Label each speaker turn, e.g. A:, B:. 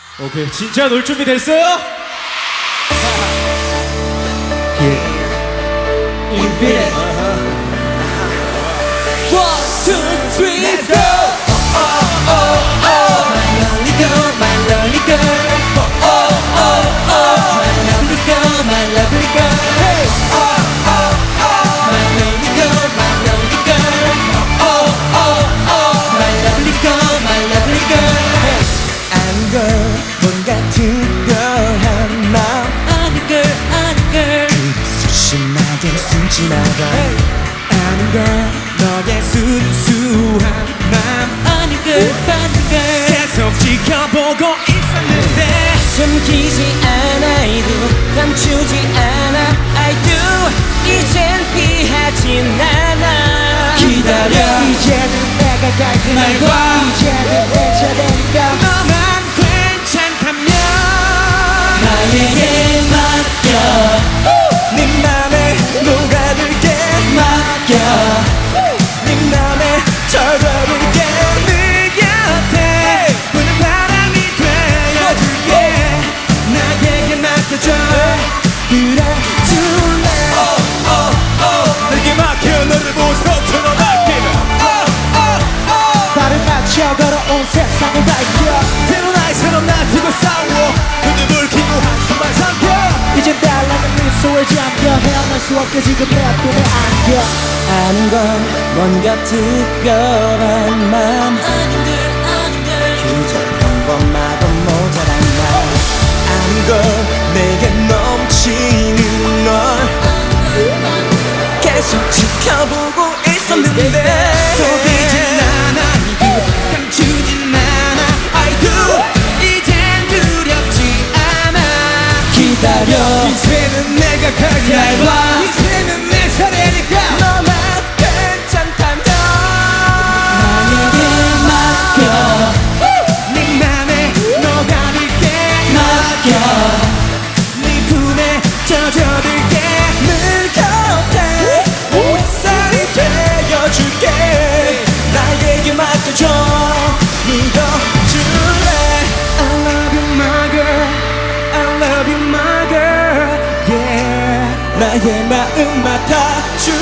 A: 오케이, 진짜 놀 준비 됐어요?
B: Infinite. 1, 2, 3, let's go. Oh oh oh oh, my lonely girl, my lonely girl. Oh oh oh oh, my lovely girl, my lovely girl. Hey. Oh oh oh, my lonely girl, my lonely girl. Oh oh oh, my lovely girl, my lovely girl. Hey. I'm girl, 뭔가 특별한 마음. I'm a girl, I'm a girl. 심하게 숨지나가 아닌가 너의 순수한 맘 아닌가 아닌가 계속 지켜보고 있었는데 숨기지 않아도 감추지 않아 I do 이젠 피하진 않아 기다려 이제는 내가 갈그 날과 이제는 내 차례니까 너만 괜찮다면 나에게 맡겨 네 맘에 녹아들게 맡겨 네 맘에 젖어들게 네 곁에 부는 바람이 되어줄게 나에게 맡겨줘 그래 줄래
A: 내게 막혀 너를 보석처럼 아끼며
B: 발을 맞춰 걸어온 세상을 밝혀
A: 때론 아이처럼 나 두고 싸워 눈을 붉히고 한숨만 삼켜
B: 이젠 달라는 미소에 잠겨 헤어날 수 없게 지금 내 앞에 안겨 아는 건 뭔가 특별한 맘 그저 평범하고 모자란 말 아는 건 내게 넘치는 널 계속 지켜보고 있었는데 속이진 않아 감추진 않아 I do 이젠 두렵지 않아 기다려
A: 이제는 내가 갈게
B: 날봐
A: 이제는 내 차례니까
B: 너만 괜찮다면 나에게 맡겨 네 맘에 녹아들게 맡겨 네 품에 젖어들게 늘 곁에 옷살이 되어줄게 나에게 맡겨줘 믿어줄래 I love you my girl I love you my girl yeah 나의 마음 맡아줄래